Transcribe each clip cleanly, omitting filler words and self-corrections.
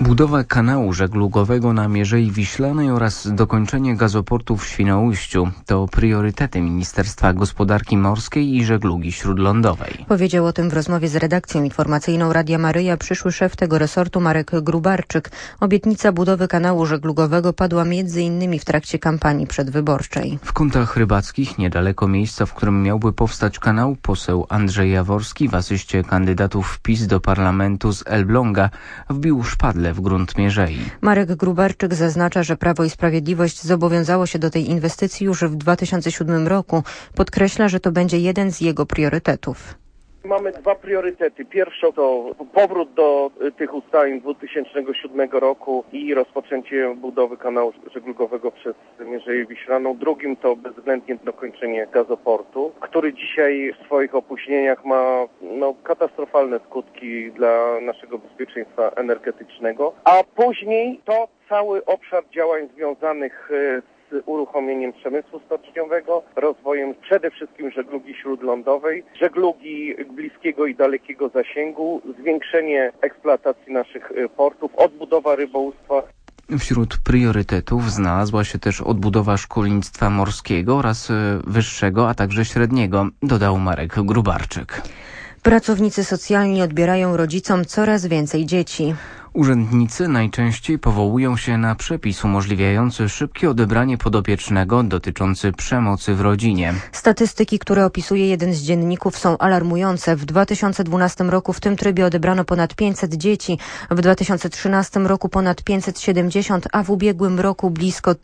Budowa kanału żeglugowego na Mierzei Wiślanej oraz dokończenie gazoportu w Świnoujściu to priorytety Ministerstwa Gospodarki Morskiej i Żeglugi Śródlądowej. Powiedział o tym w rozmowie z redakcją informacyjną Radia Maryja przyszły szef tego resortu Marek Grubarczyk. Obietnica budowy kanału żeglugowego padła m.in. w trakcie kampanii przedwyborczej. W Kątach Rybackich, niedaleko miejsca, w którym miałby powstać kanał, poseł Andrzej Jaworski w asyście kandydatów PiS do parlamentu z Elbląga wbił szpadlę w grunt Mierzei. Marek Grubarczyk zaznacza, że Prawo i Sprawiedliwość zobowiązało się do tej inwestycji już w 2007 roku. Podkreśla, że to będzie jeden z jego priorytetów. Mamy dwa priorytety. Pierwszy to powrót do tych ustaleń z 2007 roku i rozpoczęcie budowy kanału żeglugowego przez Mierzeję Wiślaną. Drugim to bezwzględnie dokończenie gazoportu, który dzisiaj w swoich opóźnieniach ma katastrofalne skutki dla naszego bezpieczeństwa energetycznego. A później to cały obszar działań związanych z uruchomieniem przemysłu stoczniowego, rozwojem przede wszystkim żeglugi śródlądowej, żeglugi bliskiego i dalekiego zasięgu, zwiększenie eksploatacji naszych portów, odbudowa rybołówstwa. Wśród priorytetów znalazła się też odbudowa szkolnictwa morskiego oraz wyższego, a także średniego, dodał Marek Grubarczyk. Pracownicy socjalni odbierają rodzicom coraz więcej dzieci. Urzędnicy najczęściej powołują się na przepis umożliwiający szybkie odebranie podopiecznego dotyczący przemocy w rodzinie. Statystyki, które opisuje jeden z dzienników, są alarmujące. W 2012 roku w tym trybie odebrano ponad 500 dzieci, w 2013 roku ponad 570, a w ubiegłym roku blisko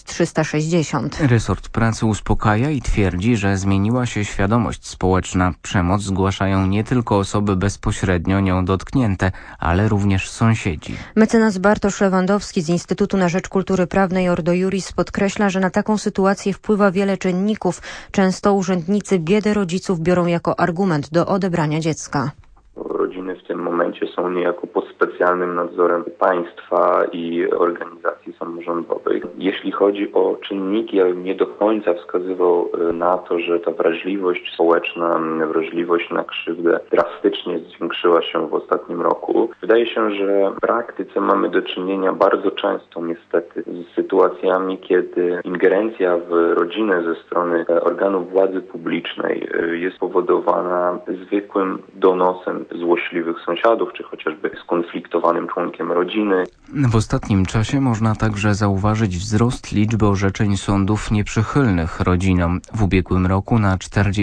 1360. Resort Pracy uspokaja i twierdzi, że zmieniła się świadomość społeczna. Przemoc zgłaszają nie tylko osoby bezpośrednio nią dotknięte, ale również sąsiedzi. Mecenas Bartosz Lewandowski z Instytutu na Rzecz Kultury Prawnej Ordo Iuris podkreśla, że na taką sytuację wpływa wiele czynników. Często urzędnicy biedę rodziców biorą jako argument do odebrania dziecka. Rodziny w tym momencie są niejako pod specjalnym nadzorem państwa i organizacji samorządowych. Jeśli chodzi o czynniki, ja bym nie do końca wskazywał na to, że ta wrażliwość społeczna, wrażliwość na krzywdę drastycznie zwiększyła się w ostatnim roku. Wydaje się, że w praktyce mamy do czynienia bardzo często niestety z sytuacjami, kiedy ingerencja w rodzinę ze strony organów władzy publicznej jest powodowana zwykłym donosem złośliwych sąsiadów, czy chociażby skonfliktowanym członkiem rodziny. W ostatnim czasie można także zauważyć wzrost liczby orzeczeń sądów nieprzychylnych rodzinom. W ubiegłym roku na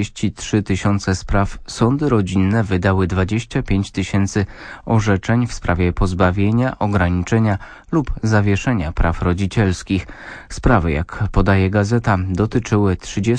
43 000 spraw sądy rodzinne wydały 25 000 orzeczeń w sprawie pozbawienia, ograniczenia lub zawieszenia praw rodzicielskich. Sprawy, jak podaje gazeta, dotyczyły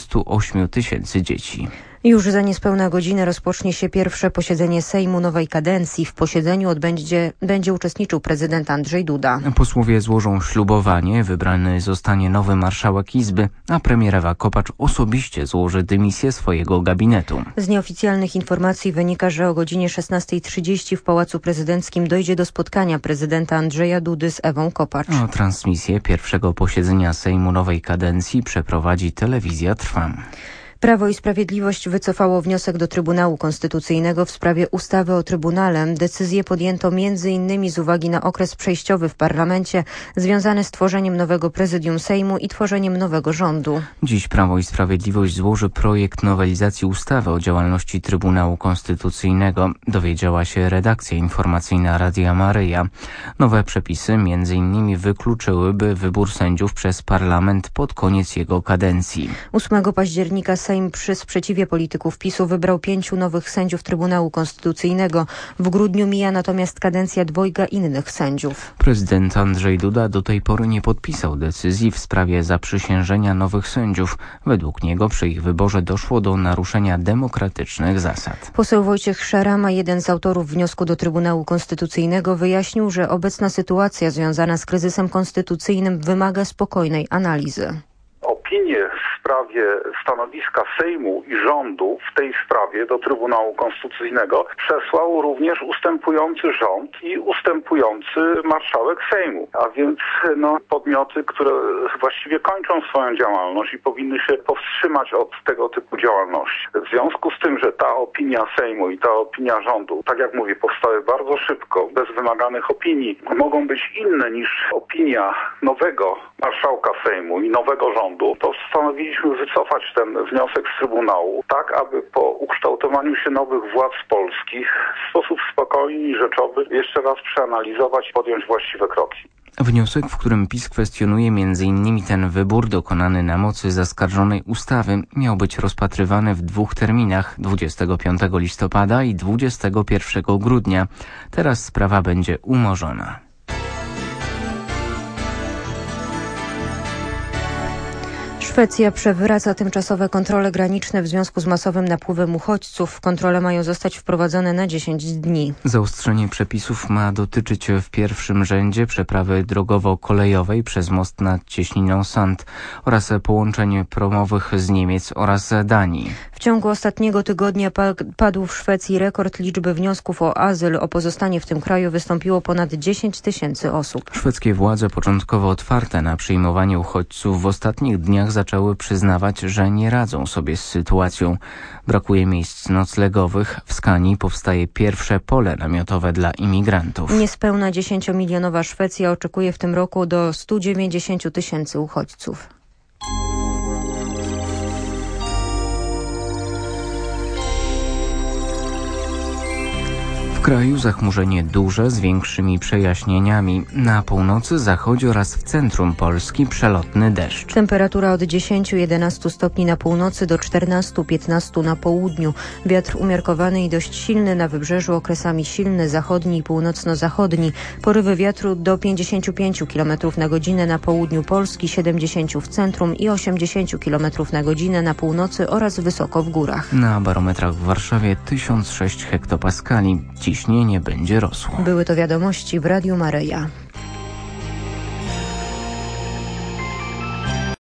38 000 dzieci. Już za niespełna godzinę rozpocznie się pierwsze posiedzenie Sejmu nowej kadencji. W posiedzeniu będzie uczestniczył prezydent Andrzej Duda. Posłowie złożą ślubowanie, wybrany zostanie nowy marszałek Izby, a premier Ewa Kopacz osobiście złoży dymisję swojego gabinetu. Z nieoficjalnych informacji wynika, że o godzinie 16:30 w Pałacu Prezydenckim dojdzie do spotkania prezydenta Andrzeja Dudy z Ewą Kopacz. Transmisję pierwszego posiedzenia Sejmu nowej kadencji przeprowadzi Telewizja Trwam. Prawo i Sprawiedliwość wycofało wniosek do Trybunału Konstytucyjnego w sprawie ustawy o Trybunale. Decyzję podjęto m.in. z uwagi na okres przejściowy w parlamencie związany z tworzeniem nowego prezydium Sejmu i tworzeniem nowego rządu. Dziś Prawo i Sprawiedliwość złoży projekt nowelizacji ustawy o działalności Trybunału Konstytucyjnego, dowiedziała się redakcja informacyjna Radia Maryja. Nowe przepisy m.in. wykluczyłyby wybór sędziów przez parlament pod koniec jego kadencji. 8 października Sejm przy sprzeciwie polityków PiS-u wybrał 5 nowych sędziów Trybunału Konstytucyjnego. W grudniu mija natomiast kadencja 2 innych sędziów. Prezydent Andrzej Duda do tej pory nie podpisał decyzji w sprawie zaprzysiężenia nowych sędziów. Według niego przy ich wyborze doszło do naruszenia demokratycznych zasad. Poseł Wojciech Szarama, jeden z autorów wniosku do Trybunału Konstytucyjnego, wyjaśnił, że obecna sytuacja związana z kryzysem konstytucyjnym wymaga spokojnej analizy. Opinie sprawie stanowiska Sejmu i rządu w tej sprawie do Trybunału Konstytucyjnego przesłał również ustępujący rząd i ustępujący marszałek Sejmu. A więc podmioty, które właściwie kończą swoją działalność i powinny się powstrzymać od tego typu działalności. W związku z tym, że ta opinia Sejmu i ta opinia rządu, tak jak mówię, powstały bardzo szybko, bez wymaganych opinii, mogą być inne niż opinia nowego marszałka Sejmu i nowego rządu, to postanowiliśmy wycofać ten wniosek z Trybunału, tak aby po ukształtowaniu się nowych władz polskich w sposób spokojny i rzeczowy jeszcze raz przeanalizować i podjąć właściwe kroki. Wniosek, w którym PiS kwestionuje m.in. ten wybór dokonany na mocy zaskarżonej ustawy, miał być rozpatrywany w 2 terminach, 25 listopada i 21 grudnia. Teraz sprawa będzie umorzona. Szwecja przywraca tymczasowe kontrole graniczne w związku z masowym napływem uchodźców. Kontrole mają zostać wprowadzone na 10 dni. Zaostrzenie przepisów ma dotyczyć w pierwszym rzędzie przeprawy drogowo-kolejowej przez most nad cieśniną Sand oraz połączeń promowych z Niemiec oraz Danii. W ciągu ostatniego tygodnia padł w Szwecji rekord liczby wniosków o azyl. O pozostanie w tym kraju wystąpiło ponad 10 000 osób. Szwedzkie władze, początkowo otwarte na przyjmowanie uchodźców, w ostatnich dniach zaczęły przyznawać, że nie radzą sobie z sytuacją. Brakuje miejsc noclegowych. W Skanii powstaje pierwsze pole namiotowe dla imigrantów. Niespełna 10-milionowa Szwecja oczekuje w tym roku do 190 000 uchodźców. W kraju zachmurzenie duże z większymi przejaśnieniami. Na północy, zachodzie oraz w centrum Polski przelotny deszcz. Temperatura od 10-11 stopni na północy do 14-15 na południu. Wiatr umiarkowany i dość silny na wybrzeżu, okresami silny zachodni i północno-zachodni. Porywy wiatru do 55 km na godzinę na południu Polski, 70 w centrum i 80 km na godzinę na północy oraz wysoko w górach. Na barometrach w Warszawie 1006 hektopaskali. Ciśnienie będzie rosło. Były to wiadomości w Radiu Maryja.